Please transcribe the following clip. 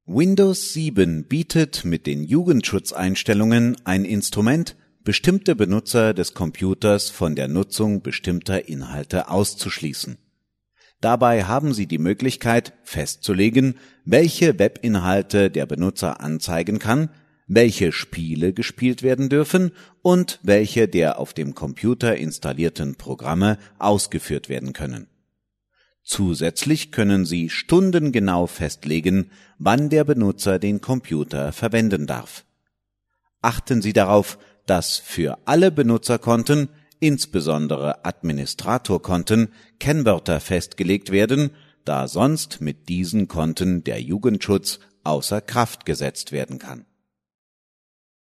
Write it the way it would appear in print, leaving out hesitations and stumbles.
Windows 7 bietet mit den Jugendschutzeinstellungen ein Instrument, bestimmte Benutzer des Computers von der Nutzung bestimmter Inhalte auszuschließen. Dabei haben Sie die Möglichkeit, festzulegen, welche Webinhalte der Benutzer anzeigen kann, welche Spiele gespielt werden dürfen und welche der auf dem Computer installierten Programme ausgeführt werden können. Zusätzlich können Sie stundengenau festlegen, wann der Benutzer den Computer verwenden darf. Achten Sie darauf, dass für alle Benutzerkonten, insbesondere Administratorkonten, Kennwörter festgelegt werden, da sonst mit diesen Konten der Jugendschutz außer Kraft gesetzt werden kann.